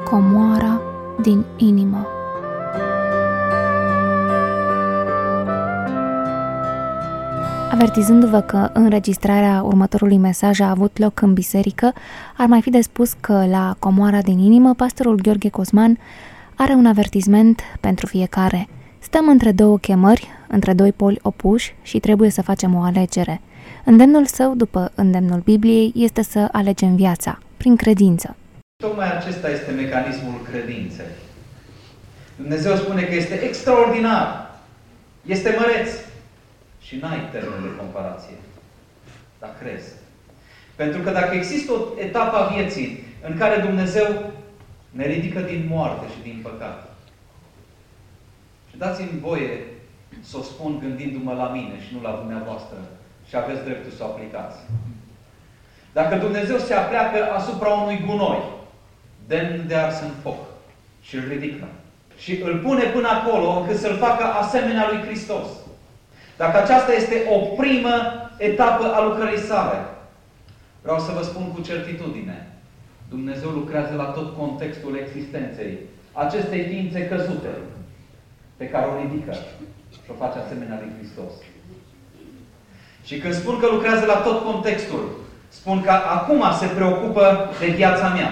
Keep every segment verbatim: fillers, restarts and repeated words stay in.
Comoara din inimă. Avertizându-vă că înregistrarea următorului mesaj a avut loc în biserică, ar mai fi de spus că la Comoara din inimă, pastorul Gheorghe Cosman are un avertisment pentru fiecare. Stăm între două chemări, între doi poli opuși și trebuie să facem o alegere. Îndemnul său, după îndemnul Bibliei, este să alegem viața, prin credință. Tocmai acesta este mecanismul credinței. Dumnezeu spune că este extraordinar, este măreț și n-ai termen de comparație. Dar crezi. Pentru că dacă există o etapă a vieții în care Dumnezeu ne ridică din moarte și din păcat, și dați-mi voie să o spun gândindu-mă la mine și nu la dumneavoastră, și aveți dreptul să o aplicați. Dacă Dumnezeu se apleacă asupra unui gunoi, demn de ars în foc, și îl ridică, și îl pune până acolo încât să-l facă asemenea lui Hristos, dacă aceasta este o primă etapă a lucrării sale, vreau să vă spun cu certitudine, Dumnezeu lucrează la tot contextul existenței acestei ființe căzute, pe care o ridică și o face asemenea lui Hristos. Și când spun că lucrează la tot contextul, spun că acum se preocupă de viața mea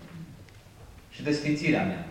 și de sfințirea mea.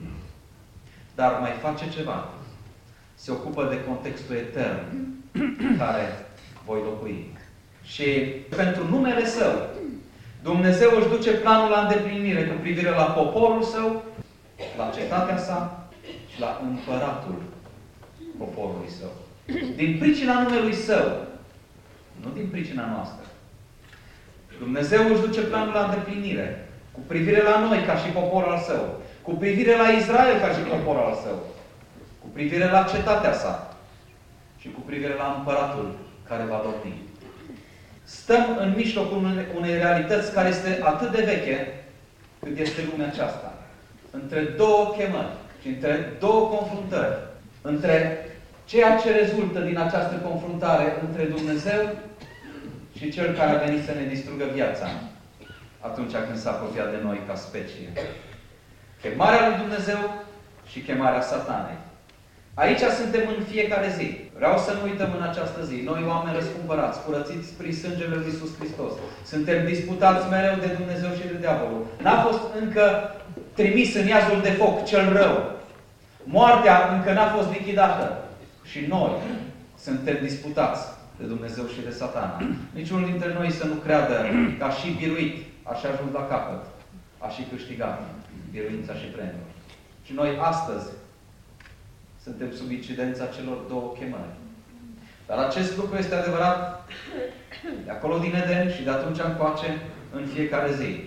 Dar mai face ceva. Se ocupă de contextul etern în care voi locui. Și pentru numele Său, Dumnezeu își duce planul la îndeplinire cu privire la poporul Său, la cetatea Sa și la împăratul poporului Său. Din pricina numelui Său, nu din pricina noastră. Dumnezeu își duce planul la îndeplinire cu privire la noi ca și popor al Său, cu privire la Israel ca și popor al Său, cu privire la cetatea Sa și cu privire la împăratul care va domni. Stăm în mijlocul unei realități care este atât de veche cât este lumea aceasta. Între două chemări și între două confruntări. Între ceea ce rezultă din această confruntare între Dumnezeu și Cel care a venit să ne distrugă viața atunci când s-a apropiat de noi ca specie. Chemarea lui Dumnezeu și chemarea Satanei. Aici suntem în fiecare zi. Vreau să nu uităm în această zi. Noi, oameni răscumpărați, curățiți prin sângele lui Iisus Hristos. Suntem disputați mereu de Dumnezeu și de diavolul. N-a fost încă trimis în iazul de foc cel rău. Moartea încă n-a fost lichidată. Și noi suntem disputați de Dumnezeu și de Satana. Niciunul dintre noi să nu creadă că a și biruit, a și ajuns la capăt, a și câștigat biruința și premiul. Și noi astăzi suntem sub incidența celor două chemări. Dar acest lucru este adevărat de acolo din Eden și de atunci încoace în fiecare zi.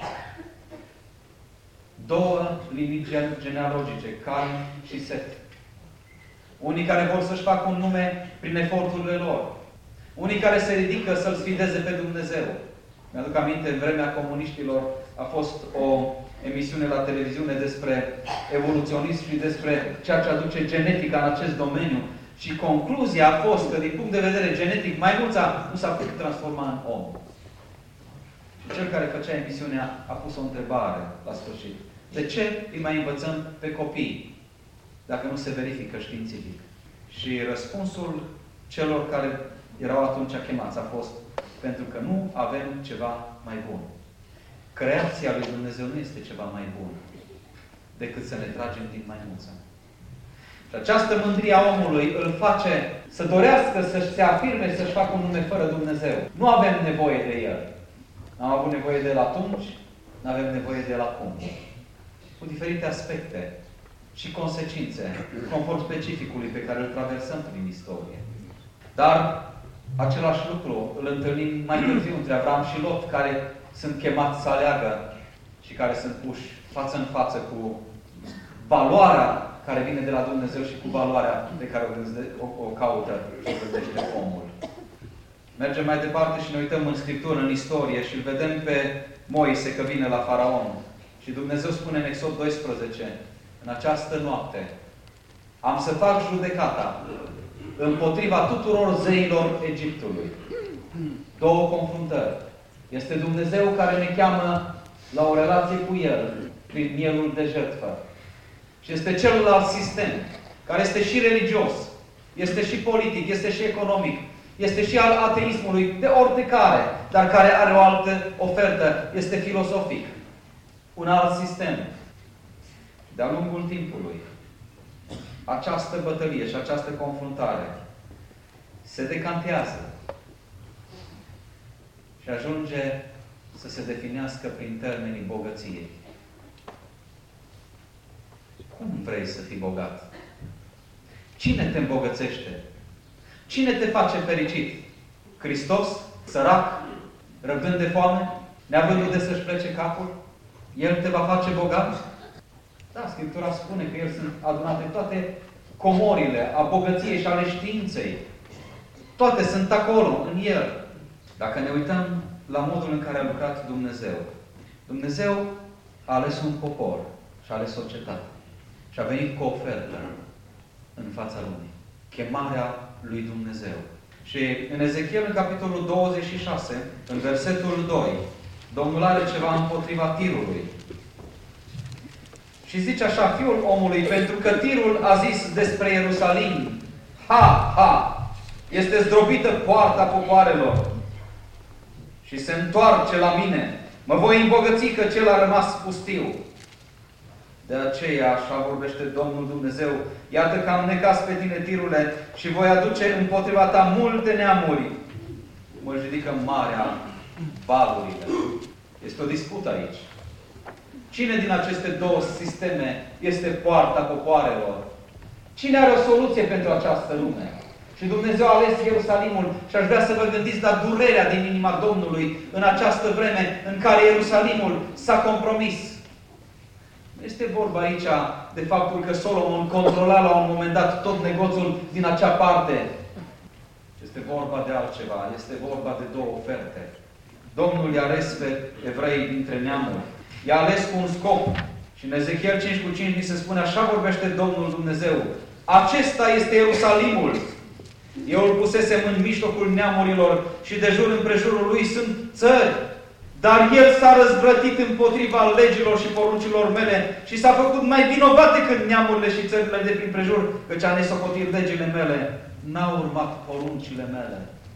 Două linii genealogice, Cain și Set. Unii care vor să-și facă un nume prin eforturile lor. Unii care se ridică să-L sfideze pe Dumnezeu. Mi-aduc aminte, în vremea comuniștilor a fost o emisiune la televiziune despre evoluționism și despre ceea ce aduce genetica în acest domeniu. Și concluzia a fost că, din punct de vedere genetic, maimuța nu s-a putut transforma în om. Și cel care făcea emisiunea a pus o întrebare la sfârșit. De ce îi mai învățăm pe copii dacă nu se verifică științific? Și răspunsul celor care erau atunci chemați a fost pentru că nu avem ceva mai bun. Creația lui Dumnezeu nu este ceva mai bun decât să ne tragem din maimuță. Și această mândrie a omului îl face să dorească să-și se afirme, să-și facă un nume fără Dumnezeu. Nu avem nevoie de El. N-am avut nevoie de El atunci, nu avem nevoie de El acum. Cu diferite aspecte și consecințe, conform specificului pe care îl traversăm prin istorie. Dar același lucru îl întâlnim mai târziu între Avram și Lot, care sunt chemați să aleagă și care sunt puși față în față cu valoarea care vine de la Dumnezeu și cu valoarea pe care o, o, o caută și o gândește omul. Mergem mai departe și ne uităm în Scriptură, în istorie și îl vedem pe Moise că vine la Faraon. Și Dumnezeu spune în Exod doisprezece, în această noapte am să fac judecata împotriva tuturor zeilor Egiptului. Două confruntări. Este Dumnezeu care ne cheamă la o relație cu El prin mielul de jertfă. Și este celălalt sistem, care este și religios, este și politic, este și economic, este și al ateismului, de oricare, dar care are o altă ofertă, este filosofic. Un alt sistem. De-a lungul timpului, această bătălie și această confruntare se decantează și ajunge să se definească prin termenii bogăției. Cum vrei să fii bogat? Cine te îmbogățește? Cine te face fericit? Hristos? Sărac? Răbdând de foame? Neavând de să-și plece capul? El te va face bogat? Da, Scriptura spune că El sunt adunate toate comorile a bogăției și ale științei. Toate sunt acolo, în El. Dacă ne uităm la modul în care a lucrat Dumnezeu, Dumnezeu a ales un popor și a ales o cetate. Și a venit cu o ofertă în fața lumii. Chemarea lui Dumnezeu. Și în Ezechiel, în capitolul douăzeci și șase, în versetul doi, Domnul are ceva împotriva Tirului. Și zice așa, Fiul omului, pentru că Tirul a zis despre Ierusalim, ha, ha, este zdrobită poarta popoarelor și se întoarce la mine. Mă voi îmbogăți că cel a rămas pustiu. De aceea, așa vorbește Domnul Dumnezeu, iată că am necas pe tine, Tirule, și voi aduce împotriva ta multe neamuri. Mă ridică marea valurile. Este o dispută aici. Cine din aceste două sisteme este poarta popoarelor? Cine are o soluție pentru această lume? Și Dumnezeu a ales Ierusalimul și aș vrea să vă gândiți la durerea din inima Domnului în această vreme în care Ierusalimul s-a compromis. Nu este vorba aici de faptul că Solomon controla la un moment dat tot negoțul din acea parte. Este vorba de altceva. Este vorba de două oferte. Domnul i-a ales pe evrei dintre neamuri. I-a ales cu un scop. Și în Ezechiel cinci cu cinci ni se spune, așa vorbește Domnul Dumnezeu. Acesta este Ierusalimul. Eu îl pusesem în mijlocul neamurilor și de jur împrejurul lui sunt țări. Dar el s-a răzvrătit împotriva legilor și poruncilor mele și s-a făcut mai vinovat decât neamurile și țările de prin prejur, căci a nesocotit legile mele. N-au urmat poruncile mele.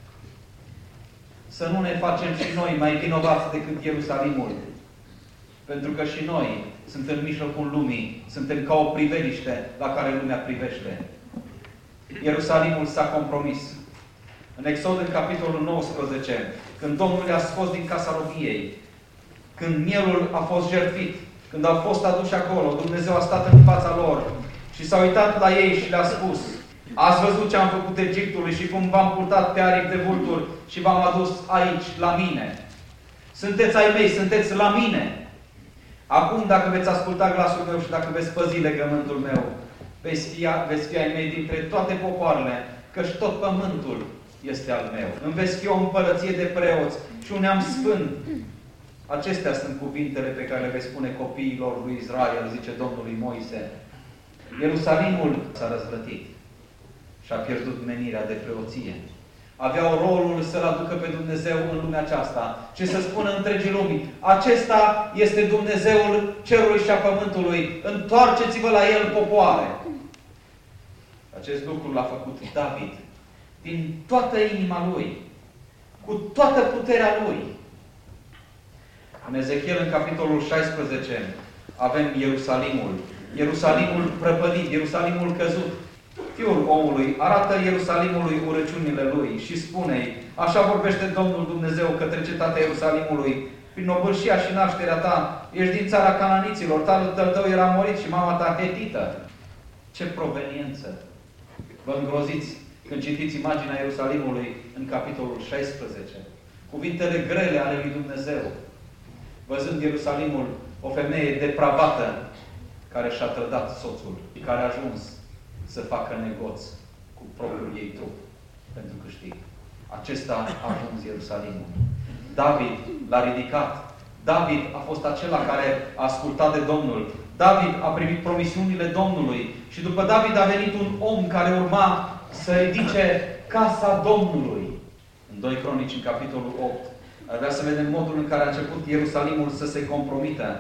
Să nu ne facem și noi mai vinovați decât Ierusalimul. Pentru că și noi suntem în mijlocul lumii, suntem ca o priveliște la care lumea privește. Ierusalimul s-a compromis. În Exod, în capitolul nouăsprezece, când Domnul i-a scos din casa robiei, când mielul a fost jertfit, când au fost aduși acolo, Dumnezeu a stat în fața lor și s-a uitat la ei și le-a spus, ați văzut ce am făcut Egiptului și cum v-am purtat pe aripi de vulturi și v-am adus aici, la mine. Sunteți ai mei, sunteți la mine. Acum, dacă veți asculta glasul meu și dacă veți păzi legământul meu, veți fi, veți fi ai mei dintre toate popoarele, căci tot pământul este al meu. Îmi veți fi o împărăție de preoți și un neam sfânt. Acestea sunt cuvintele pe care le veți spune copiilor lui Israel, zice Domnului Moise. Ierusalimul s-a răzvrătit și a pierdut menirea de preoție. Aveau rolul să-L aducă pe Dumnezeu în lumea aceasta și să spună întregii lumii, acesta este Dumnezeul cerului și a pământului, întoarceți-vă la El, popoare. Acest lucru l-a făcut David din toată inima lui, cu toată puterea lui. În Ezechiel, în capitolul șaisprezece, avem Ierusalimul. Ierusalimul prăpădit, Ierusalimul căzut. Fiul omului arată Ierusalimului urăciunile lui și spune-i, așa vorbește Domnul Dumnezeu către cetatea Ierusalimului, prin obârșia și nașterea ta, ești din țara cananiților, tatăl tău era morit și mama ta hetită. Ce proveniență! Vă îngroziți când citiți imaginea Ierusalimului în capitolul șaisprezece. Cuvintele grele ale lui Dumnezeu. Văzând Ierusalimul, o femeie depravată care și-a trădat soțul și care a ajuns să facă negoț cu propriul ei trup pentru câștig. Acesta a ajuns Ierusalimul. David l-a ridicat. David a fost acela care a ascultat de Domnul. David a primit promisiunile Domnului și după David a venit un om care urma să ridice casa Domnului. În doi Cronici, în capitolul opt, ar vrea să vedem modul în care a început Ierusalimul să se compromită.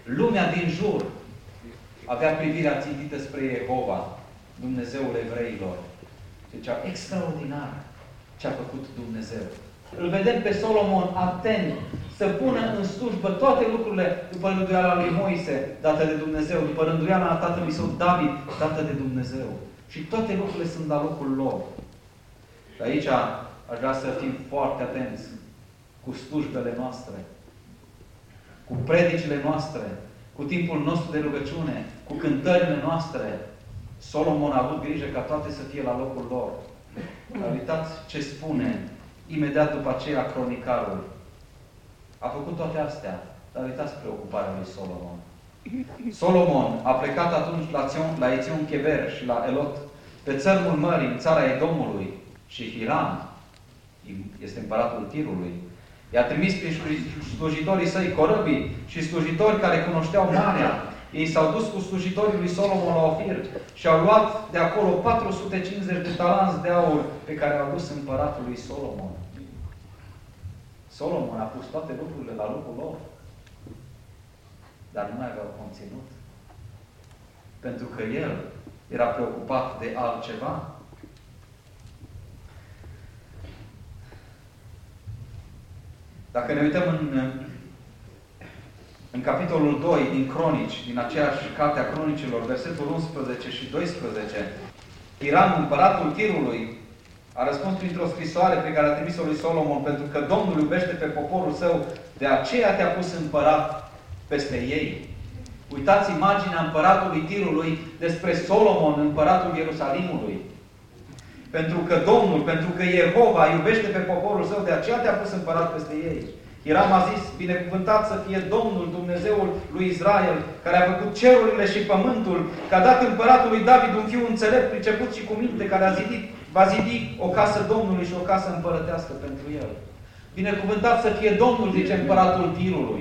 Lumea din jur avea privirea țintită spre Jehova, Dumnezeul evreilor. Deci, extraordinar ce a făcut Dumnezeu. Îl vedem pe Solomon atent să pună în slujbă toate lucrurile după rânduiala lui Moise, dată de Dumnezeu, după rânduiala tatălui său David, dată de Dumnezeu. Și toate lucrurile sunt la locul lor. Și aici aș vrea să fim foarte atenți cu slujbele noastre, cu predicile noastre, cu timpul nostru de rugăciune, cu cântările noastre. Solomon a avut grijă ca toate să fie la locul lor. Dar uitați ce spune imediat după aceea cronicarul. A făcut toate astea, dar uitați preocuparea lui Solomon. Solomon a plecat atunci la, Țion, la Ețion Cheber și la Elot, pe țărmul mării, în țara Edomului, și Hiram, este împăratul Tirului, i-a trimis prin slujitorii săi corăbii și slujitori care cunoșteau marea. Ei s-au dus cu slujitorii lui Solomon la Ofir și au luat de acolo patru sute cincizeci de talanți de aur pe care au dus împăratul lui Solomon. Solomon a pus toate lucrurile la locul lor, dar nu mai aveau conținut. Pentru că el era preocupat de altceva. Dacă ne uităm în, în capitolul doi din Cronici, din aceeași carte a Cronicilor, versetul unsprezece și doisprezece, Hiram, împăratul Tirului, a răspuns printr-o scrisoare pe care a trimis-o lui Solomon, pentru că Domnul iubește pe poporul său, de aceea te-a pus împărat peste ei. Uitați imaginea împăratului Tirului despre Solomon, împăratul Ierusalimului. Pentru că Domnul, pentru că Jehova iubește pe poporul său, de aceea te-a pus împărat peste ei. Hiram a zis, binecuvântat să fie Domnul, Dumnezeul lui Israel, care a făcut cerurile și pământul, că a dat împăratului David un fiu înțelept, priceput și cu minte, care a zidit, va zidi o casă Domnului și o casă împărătească pentru el. Binecuvântat să fie Domnul, zice împăratul Tirului.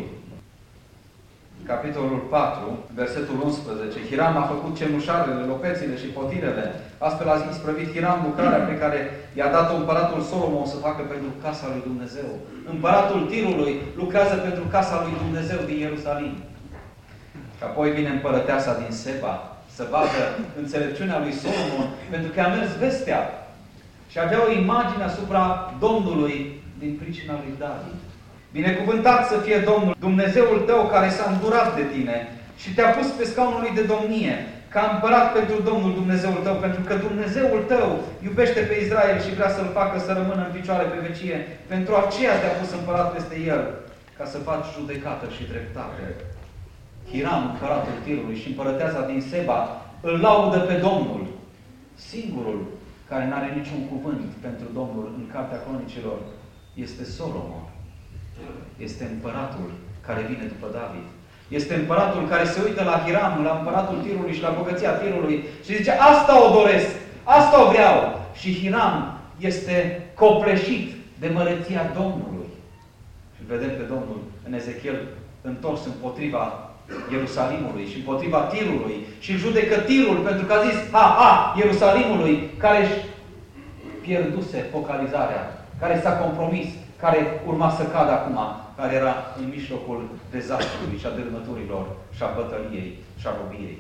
Capitolul patru, versetul unsprezece. Hiram a făcut cenușarele, lopețile și potirele. Astfel a isprăvit Hiram lucrarea pe care i-a dat-o împăratul Solomon să facă pentru casa lui Dumnezeu. Împăratul Tirului lucrează pentru casa lui Dumnezeu din Ierusalim. Și apoi vine împărăteasa din Seba să vadă înțelepciunea lui Solomon, pentru că a mers vestea și avea o imagine asupra Domnului din pricina lui David. Binecuvântat să fie Domnul, Dumnezeul tău care s-a îndurat de tine și te-a pus pe scaunul lui de domnie, ca împărat pentru Domnul Dumnezeul tău, pentru că Dumnezeul tău iubește pe Israel și vrea să-l facă să rămână în picioare pe vecie. Pentru aceea te-a pus împărat peste el, ca să faci judecată și dreptate. Hiram, împăratul Tirului și împărăteasa din Seba, îl laudă pe Domnul, singurul care nu are niciun cuvânt pentru Domnul în Cartea Cronicilor este Solomon. Este împăratul care vine după David. Este împăratul care se uită la Hiram, la împăratul Tirului și la bogăția Tirului și zice, asta o doresc, asta o vreau. Și Hiram este copleșit de măreția Domnului. Și vedem pe Domnul în Ezechiel întors împotriva Ierusalimului și împotriva Tirului și judecă Tirul pentru că a zis, ha, ha, Ierusalimului, care își pierduse focalizarea, care s-a compromis, care urma să cadă acum, care era în mijlocul dezastrului și a dărâmăturilor și a bătăliei și a robiei.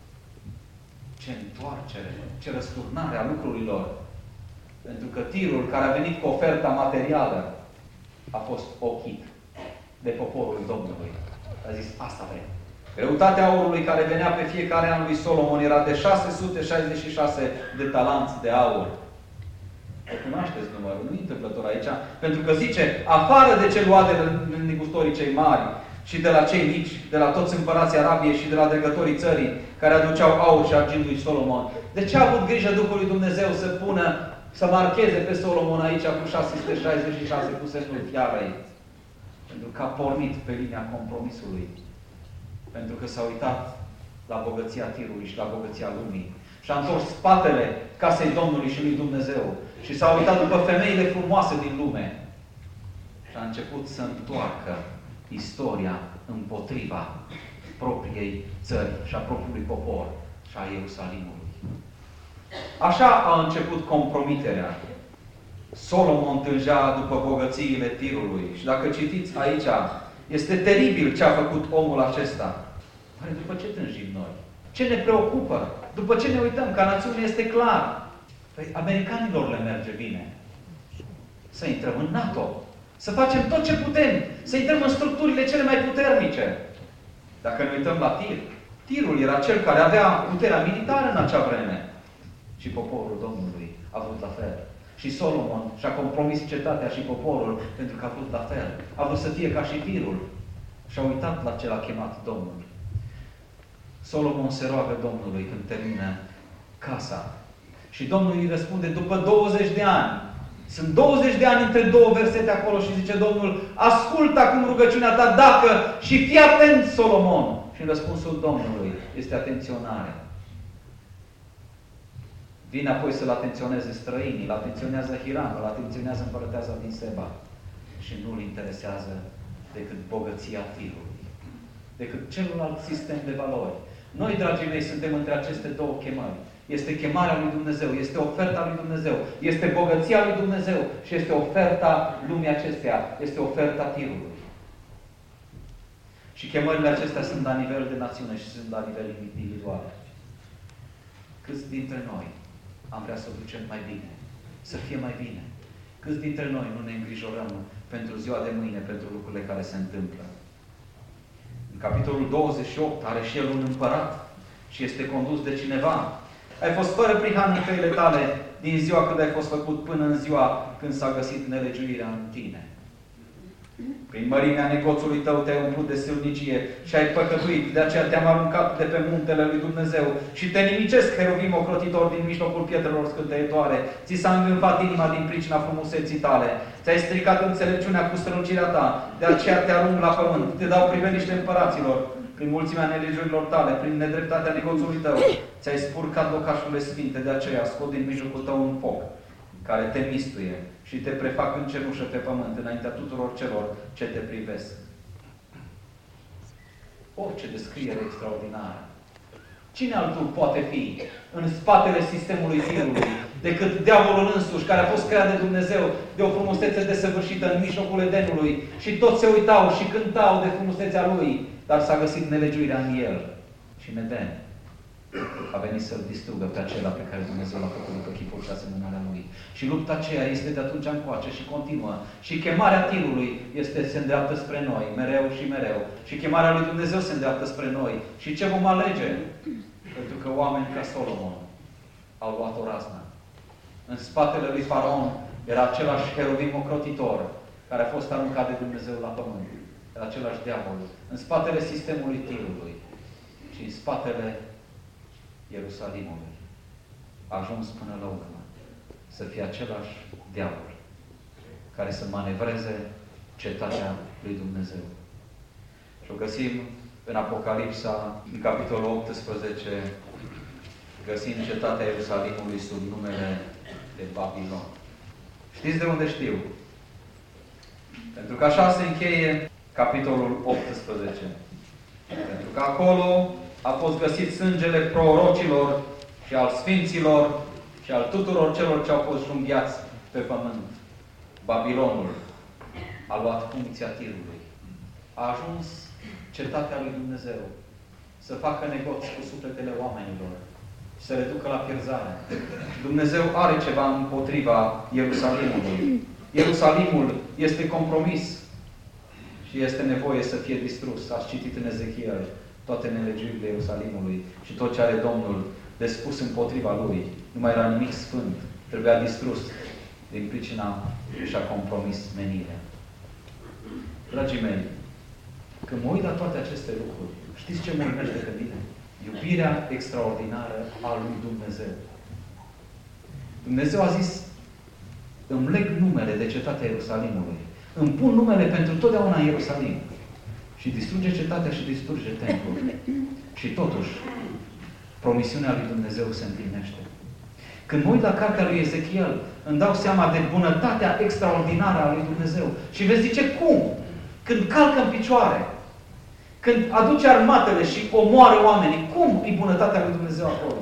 Ce întoarcere, ce răsturnare a lucrurilor. Pentru că Tirul, care a venit cu oferta materială, a fost ochit de poporul Domnului. A zis, asta vrem. Greutatea aurului care venea pe fiecare an lui Solomon era de șase sute șaizeci și șase de talanți de aur. O cunoașteți numărul, nu întâmplător aici, pentru că zice, afară de ce lua de la negustorii cei mari și de la cei mici, de la toți împărații Arabiei și de la dregătorii țării, care aduceau aur și argint lui Solomon. De ce a avut grijă Duhul lui Dumnezeu să pună, să marcheze pe Solomon aici cu șase sute șaizeci și șase cu semnul fiarei? Pentru că a pornit pe linia compromisului. Pentru că s-a uitat la bogăția Tirului și la bogăția lumii. Și a întors spatele casei Domnului și lui Dumnezeu. Și s-a uitat după femeile frumoase din lume. Și a început să întoarcă istoria împotriva propriei țări și a propriului popor și a Ierusalimului. Așa a început compromiterea. Solomon tângea după bogățiile Tirului. Și dacă citiți aici, este teribil ce a făcut omul acesta. Oare după ce tânjim noi? Ce ne preocupă? După ce ne uităm? Ca națiune este clar. Păi americanilor le merge bine. Să intrăm în NATO. Să facem tot ce putem. Să intrăm în structurile cele mai puternice. Dacă ne uităm la tir, tirul era cel care avea puterea militară în acea vreme. Și poporul Domnului a vrut la fel. Și Solomon și-a compromis cetatea și poporul pentru că a vrut la fel. A vrut să fie ca și tirul. Și-a uitat la ce l-a chemat Domnul. Solomon se roagă Domnului când termină casa. Și Domnul îi răspunde după douăzeci de ani. Sunt douăzeci de ani între două versete acolo și zice Domnul, ascultă acum rugăciunea ta, dacă, și fii atent, Solomon. Și în răspunsul Domnului este atenționare. Vine apoi să-l atenționeze străinii, îl atenționează Hiram, îl atenționează împărăteasa din Seba. Și nu-l interesează decât bogăția tirului, decât celălalt sistem de valori. Noi, dragii mei, suntem între aceste două chemări. Este chemarea lui Dumnezeu, este oferta lui Dumnezeu, este bogăția lui Dumnezeu și este oferta lumii acesteia, este oferta tirului. Și chemările acestea sunt la nivel de națiune și sunt la nivel individual. Câți dintre noi am vrea să ducem mai bine, să fie mai bine? Câți dintre noi nu ne îngrijorăm pentru ziua de mâine, pentru lucrurile care se întâmplă? În capitolul douăzeci și opt are și el un împărat și este condus de cineva. Ai fost fără prihan în căile tale din ziua când ai fost făcut până în ziua când s-a găsit nelegiuirea în tine. Prin mărimea negoțului tău te-ai umplut de silnicie și ai păcătuit, de aceea te-am aruncat de pe muntele lui Dumnezeu și te nimicesc, heruvim ocrotitor din mijlocul pietrelor scânteietoare. Ți s-a îngânfat inima din pricina frumuseții tale. Ți-ai stricat înțelepciunea cu strălucirea ta, de aceea te arunc la pământ. Te dau priveliște împăraților, prin mulțimea nelegiurilor tale, prin nedreptatea negoțului tău. Ți-ai spurcat locașurile sfinte, de aceea scot din mijlocul tău un foc care te mistuie și te prefac în cenușă pe pământ, înaintea tuturor celor ce te privesc. O, ce descriere extraordinară! Cine altul poate fi în spatele sistemului tirului decât diavolul însuși, care a fost creat de Dumnezeu de o frumusețe desăvârșită în mijlocul Edenului și toți se uitau și cântau de frumusețea lui, dar s-a găsit nelegiuirea în el. Și în Eden a venit să-l distrugă pe acela pe care Dumnezeu l-a făcut după chipul și asemănarea lui. Și lupta aceea este de atunci încoace și continuă. Și chemarea tirului este, se îndreaptă spre noi, mereu și mereu. Și chemarea lui Dumnezeu se îndreaptă spre noi. Și ce vom alege? Pentru că oameni ca Solomon au luat o raznă. În spatele lui Faraon era același heruvim ocrotitor care a fost aruncat de Dumnezeu la pământ. Era același diavol. În spatele sistemului tirului și în spatele Ierusalimului a ajuns până la urmă să fie același diavol care să manevreze cetatea lui Dumnezeu. Și o găsim în Apocalipsa, în capitolul optsprezece, găsim cetatea Ierusalimului sub numele de Babilon. Știți de unde știu? Pentru că așa se încheie capitolul optsprezece. Pentru că acolo a fost găsit sângele prorocilor și al sfinților și al tuturor celor ce au fost junghiați pe pământ. Babilonul a luat funcția tirului. A ajuns cetatea lui Dumnezeu să facă negoți cu sufletele oamenilor și să reducă la pierzare. Dumnezeu are ceva împotriva Ierusalimului. Ierusalimul este compromis și este nevoie să fie distrus. Ați citit în Ezechiel toate nelegiurile Ierusalimului și tot ce are Domnul de spus împotriva lui. Nu mai era nimic sfânt. Trebuia distrus din pricina și-a compromis menirea. Dragii mei, când mă uit la toate aceste lucruri, știți ce mă urmește pe mine? Iubirea extraordinară a lui Dumnezeu. Dumnezeu a zis, îmi leg numele de cetatea Ierusalimului. Îmi pun numele pentru totdeauna în Ierusalim. Și distruge cetatea și distruge templul. Și totuși, promisiunea lui Dumnezeu se împlinește. Când mă uit la cartea lui Ezechiel, îmi dau seama de bunătatea extraordinară a lui Dumnezeu. Și vezi, zice, cum? Când calcă în picioare, când aduce armatele și omoară oamenii, cum e bunătatea lui Dumnezeu acolo?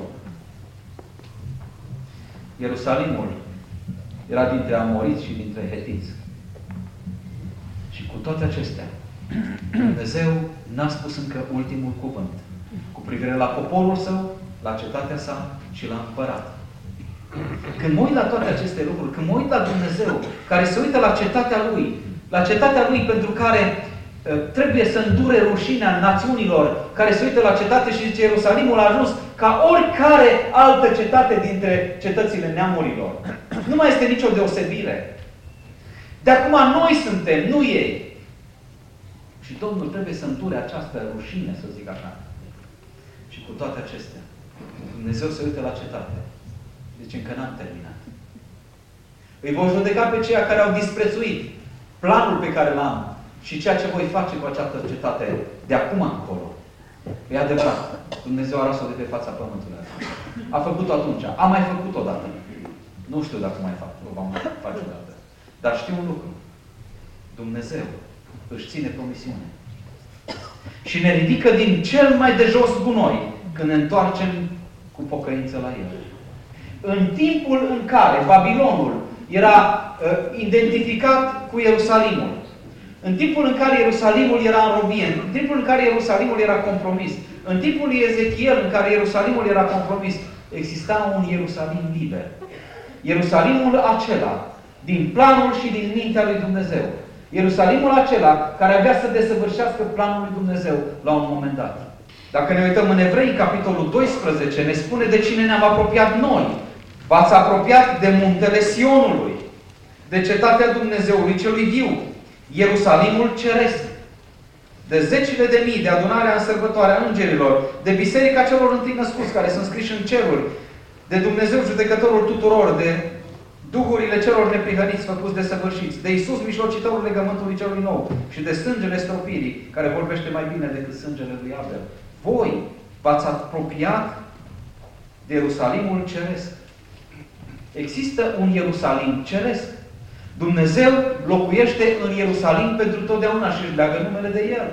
Ierusalimul era dintre amoriți și dintre hetiți. Și cu toate acestea, Dumnezeu n-a spus încă ultimul cuvânt cu privire la poporul său, la cetatea sa și la împărat. Când mă uit la toate aceste lucruri, când mă uit la Dumnezeu, care se uită la cetatea Lui, la cetatea Lui pentru care uh, trebuie să îndure rușinea națiunilor, care se uită la cetate și zice, Ierusalimul a ajuns ca oricare altă cetate dintre cetățile neamurilor. Nu mai este nicio deosebire. De acum noi suntem, nu ei. Și Domnul trebuie să îndure această rușine, să zic așa. Și cu toate acestea, Dumnezeu se uită la cetate. Deci încă n-am terminat. Îi voi judeca pe ceia care au disprețuit planul pe care l-am și ceea ce voi face cu această cetate de acum încolo. E adevărat. Dumnezeu a ras-o de pe fața pământului. A făcut-o atunci. A mai făcut-o odată. Nu știu dacă mai fac. O va mai face odată. Dar știu un lucru. Dumnezeu își ține promisiune. Și ne ridică din cel mai de jos gunoi când ne întoarcem cu pocăință la El. În timpul în care Babilonul era uh, identificat cu Ierusalimul, în timpul în care Ierusalimul era în robie, în timpul în care Ierusalimul era compromis, în timpul lui Ezechiel în care Ierusalimul era compromis, exista un Ierusalim liber. Ierusalimul acela, din planul și din mintea lui Dumnezeu. Ierusalimul acela care avea să desăvârșească planul lui Dumnezeu la un moment dat. Dacă ne uităm în Evrei, capitolul doisprezece, ne spune de cine ne-am apropiat noi. V-ați apropiat de muntele Sionului, de cetatea Dumnezeului celui viu, Ierusalimul ceresc, de zecile de mii, de adunarea în sărbătoarea îngerilor, de biserica celor întâi născuți care sunt scriși în ceruri, de Dumnezeu judecătorul tuturor, de duhurile celor neprihăniți făcuți de săvârșiți, de Iisus mijlocitorul legământului celui nou și de sângele stropirii, care vorbește mai bine decât sângele lui Abel. Voi v-ați apropiat de Ierusalimul ceresc. Există un Ierusalim ceresc. Dumnezeu locuiește în Ierusalim pentru totdeauna și își leagă numele de El.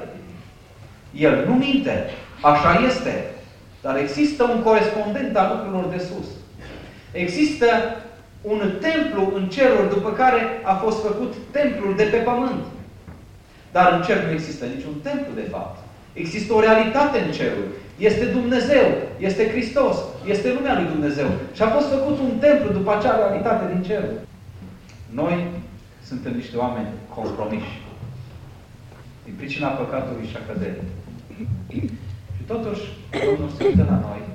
El nu minte. Așa este. Dar există un corespondent al lucrurilor de sus. Există un templu în ceruri, după care a fost făcut templul de pe pământ. Dar în cer nu există niciun templu, de fapt. Există o realitate în ceruri. Este Dumnezeu, este Hristos, este lumea lui Dumnezeu. Și a fost făcut un templu după acea realitate din ceruri. Noi suntem niște oameni compromiși. Din pricina păcatului și a căderii. Și totuși, Domnul se uită la noi.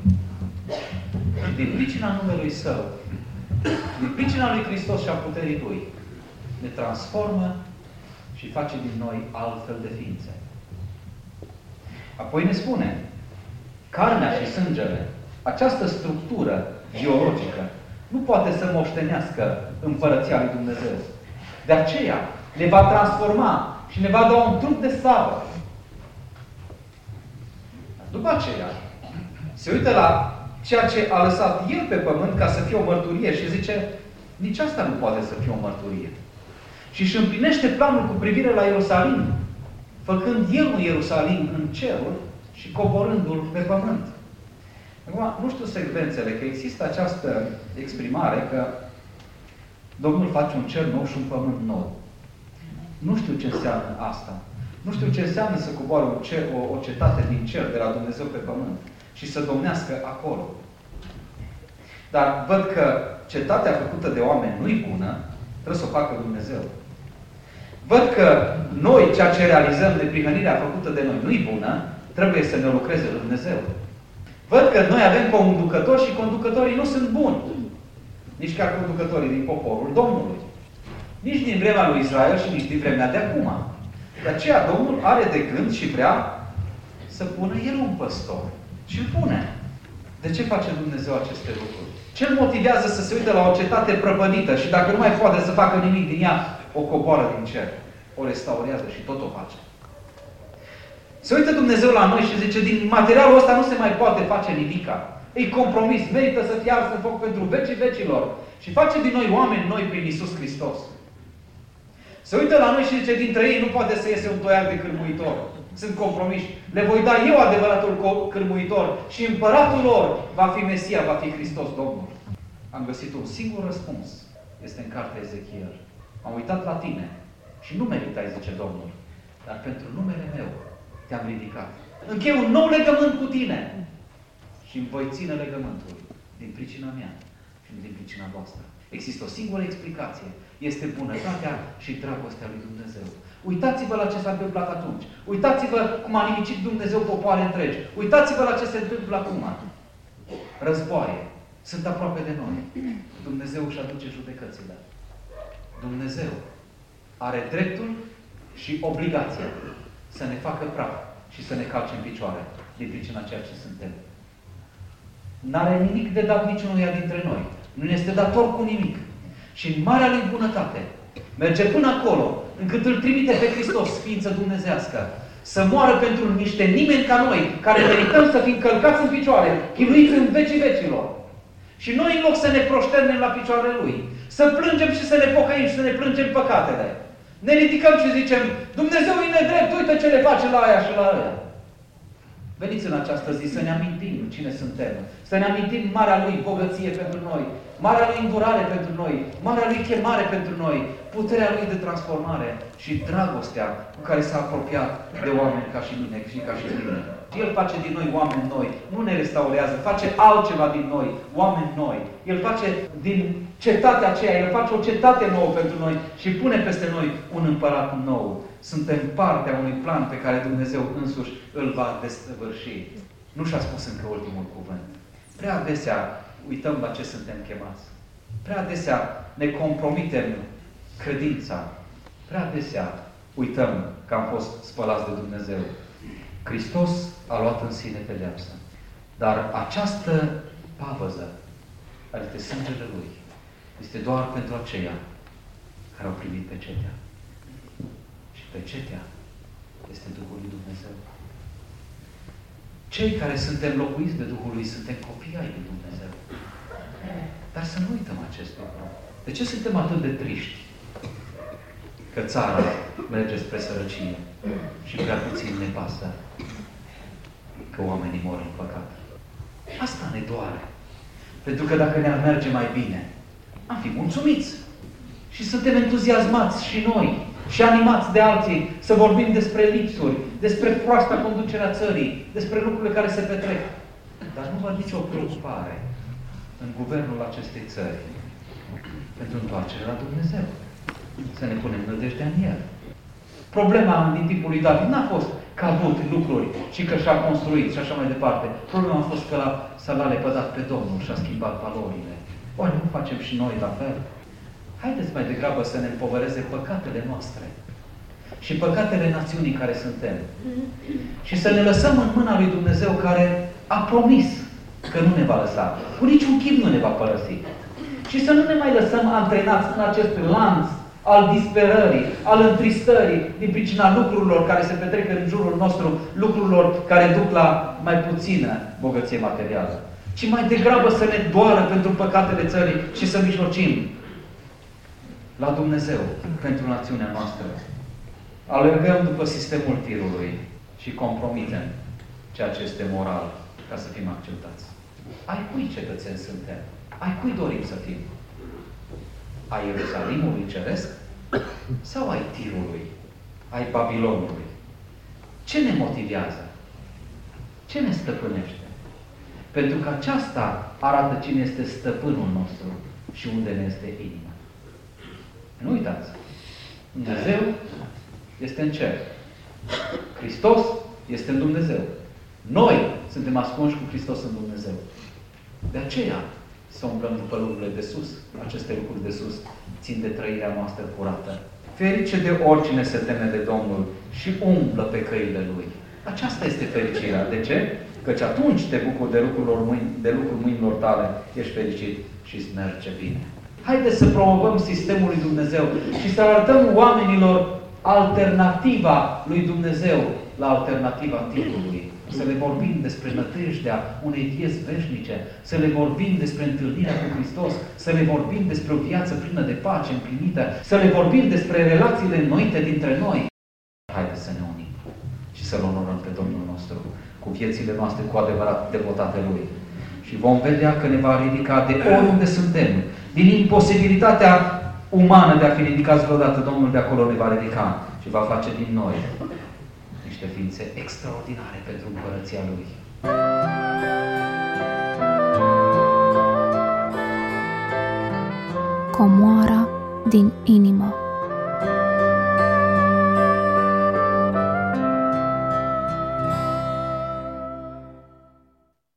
Și din pricina numelui Său, din pricina lui Hristos și a puterii Lui, ne transformă și face din noi altfel de ființe. Apoi ne spune, carnea și sângele, această structură biologică, nu poate să moștenească împărăția lui Dumnezeu. De aceea le va transforma și ne va da un trup de slavă. După aceea, se uită la ceea ce a lăsat El pe pământ ca să fie o mărturie și zice, nici asta nu poate să fie o mărturie. Și își împlinește planul cu privire la Ierusalim, făcând El un Ierusalim în cerul și coborându-l pe pământ. Acum, nu știu secvențele, că există această exprimare că Domnul face un cer nou și un pământ nou. Nu știu ce înseamnă asta. Nu știu ce înseamnă să coboare un cer, o, o cetate din cer, de la Dumnezeu pe pământ și să domnească acolo. Dar văd că cetatea făcută de oameni nu-i bună, trebuie să o facă Dumnezeu. Văd că noi, ceea ce realizăm, neprihănirea făcută de noi nu-i bună, trebuie să ne lucreze Dumnezeu. Văd că noi avem conducători și conducătorii nu sunt buni. Nici chiar conducătorii din poporul Domnului. Nici din vremea lui Israel și nici din vremea de acum. De aceea Domnul are de gând și vrea să pună El un păstor. Și îl pune. De ce face Dumnezeu aceste lucruri? Ce îl motivează să se uite la o cetate prăpădită și dacă nu mai poate să facă nimic din ea, o coboară din cer. O restaurează și tot o face. Se uită Dumnezeu la noi și zice, din materialul ăsta nu se mai poate face nimica. E compromis, merită să fie ars în foc pentru vecii vecilor. Și face din noi oameni noi prin Iisus Hristos. Se uită la noi și zice, dintre ei nu poate să iese un toiac de cârmuitor. Sunt compromiși. Le voi da eu adevăratul cârmuitor și împăratul lor va fi Mesia, va fi Hristos Domnul. Am găsit un singur răspuns. Este în cartea Ezechiel. Am uitat la tine și nu meritai, zice Domnul. dar pentru numele meu te-am ridicat. Închei un nou legământ cu tine și îmi voi ține legământul din pricina mea și din pricina voastră. Există o singură explicație. Este bunătatea și dragostea lui Dumnezeu. Uitați-vă la ce s-a întâmplat atunci. Uitați-vă cum a nimicit Dumnezeu popoare întregi. Uitați-vă la ce se întâmplă acum. Războaie. Sunt aproape de noi. Dumnezeu își aduce judecățile. Dumnezeu are dreptul și obligația să ne facă praf și să ne calce în picioare din pricina ceea ce suntem. N-are nimic de dat niciunuia dintre noi. Nu ne este dator cu nimic. Și în marea lui bunătate merge până acolo, încât îl trimite pe Hristos, ființă dumnezească, să moară pentru niște nimeni ca noi, care merităm să fim călcați în picioare, chinuiți în vecii vecilor. Și noi, în loc să ne proșternem la picioarele Lui, să plângem și să ne pocăim și să ne plângem păcatele, ne ridicăm și zicem, Dumnezeu e nedrept, uite ce le face la aia și la aia. Veniți în această zi să ne amintim cine suntem, să ne amintim marea Lui bogăție pentru noi, marea Lui îndurare pentru noi, marea Lui chemare pentru noi, puterea Lui de transformare și dragostea cu care s-a apropiat de oameni ca și mine și ca și mine. El face din noi oameni noi, nu ne restaurează, face altceva din noi, oameni noi. El face din cetatea aceea, El face o cetate nouă pentru noi și pune peste noi un împărat nou. Suntem partea unui plan pe care Dumnezeu însuși îl va desăvârși. Nu și-a spus încă ultimul cuvânt. Prea adesea uităm la ce suntem chemați. Prea adesea ne compromitem credința. Prea adesea uităm că am fost spălați de Dumnezeu. Hristos a luat în sine pedeapsa. Dar această pavăză, adică sângele Lui, este doar pentru aceia care au primit pecetea. Și pecetea este Duhul lui Dumnezeu. Cei care suntem locuiți de Duhul Lui suntem copii ai lui Dumnezeu. Dar să nu uităm acest lucru. De ce suntem atât de triști că țara merge spre sărăcie și prea puțin ne pasă că oamenii mor în păcat? Asta ne doare. Pentru că dacă ne-ar merge mai bine, am fi mulțumiți. Și suntem entuziasmați și noi, și animați de alții, să vorbim despre lipsuri, despre proasta conducerea țării, despre lucrurile care se petrec. Dar nu văd nicio preocupare în guvernul acestei țări pentru întoarcere la Dumnezeu. Să ne punem nădejdea în El. Problema din timpul lui David n-a fost că a avut lucruri și că și-a construit și așa mai departe. Problema a fost că s-a lepădat pe Domnul și a schimbat valorile. Oare nu facem și noi la fel? Haideți mai degrabă să ne împovăreze păcatele noastre și păcatele națiunii care suntem. Și să ne lăsăm în mâna lui Dumnezeu care a promis că nu ne va lăsa. Cu niciun chip nu ne va părăsi. Și să nu ne mai lăsăm antrenați în acest lanț al disperării, al întristării, din pricina lucrurilor care se petrec în jurul nostru, lucrurilor care duc la mai puțină bogăție materială. Ci mai degrabă să ne doară pentru păcatele țării și să mijlocim la Dumnezeu pentru națiunea noastră. Alergăm după sistemul tirului și compromitem ceea ce este moral ca să fim acceptați. Ai cui cetățeni suntem? Ai cui dorim să fim? Ai Ierusalimului ceresc? Sau ai Tirului? Ai Babilonului? Ce ne motivează? Ce ne stăpânește? Pentru că aceasta arată cine este stăpânul nostru și unde ne este inima. Nu uitați! Dumnezeu este în cer. Hristos este în Dumnezeu. Noi suntem ascunși cu Hristos în Dumnezeu. De aceea să umblăm după lucrurile de sus. Aceste lucruri de sus țin de trăirea noastră curată. Ferice de oricine se teme de Domnul și umblă pe căile Lui. Aceasta este fericirea. De ce? Căci atunci te bucuri de lucruri, mâini, de lucruri mâinilor tale, ești fericit și îți merge bine. Haideți să promovăm sistemul lui Dumnezeu și să arătăm oamenilor alternativa lui Dumnezeu la alternativa timpului. Să le vorbim despre nădejdea unei vieți veșnice, să le vorbim despre întâlnirea cu Hristos, să le vorbim despre o viață plină de pace împlinită, să le vorbim despre relațiile înnoite dintre noi. Haideți să ne unim și să-L onorăm pe Domnul nostru cu viețile noastre cu adevărat devotate Lui. Și vom vedea că ne va ridica de oriunde suntem, din imposibilitatea umană de a fi ridicați vreodată, Domnul de acolo ne va ridica și și va face din noi niște ființe extraordinare pentru împărăția Lui. Comoara din inimă.